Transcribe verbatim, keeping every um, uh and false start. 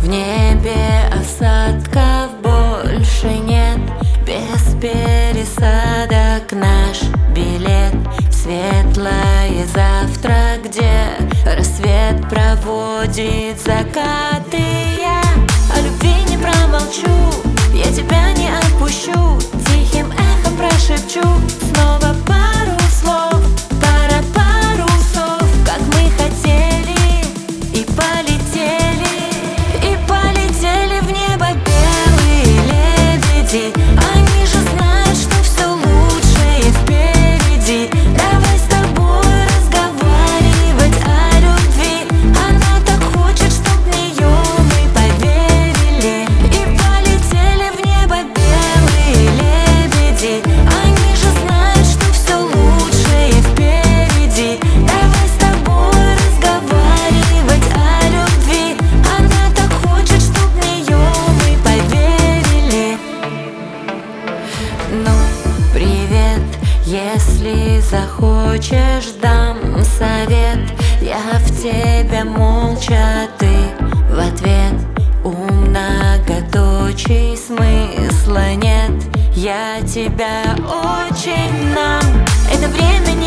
В небе осадков больше нет, без пересадок наш билет в светлое завтра, где рассвет проводит закаты. Я о любви не промолчу, я тебя не отпущу, тихим эхом прошепчу снова пару слов, пара парусов, как мы хотели, и полетели, и полетели в небо белые лебеди. Они же знают, что все лучшее впереди. Давай с тобой разговаривать о любви. Она так хочет, чтоб в нее мы поверили, и полетели в небо белые лебеди. Они же знают, что все лучшее впереди. Давай с тобой разговаривать о любви. Она так хочет, чтоб в нее мы поверили. Ну, привет, если захочешь, дам совет. Я в тебя молча, ты в ответ. У многоточий смысла нет. Я тебя очень, нам это время не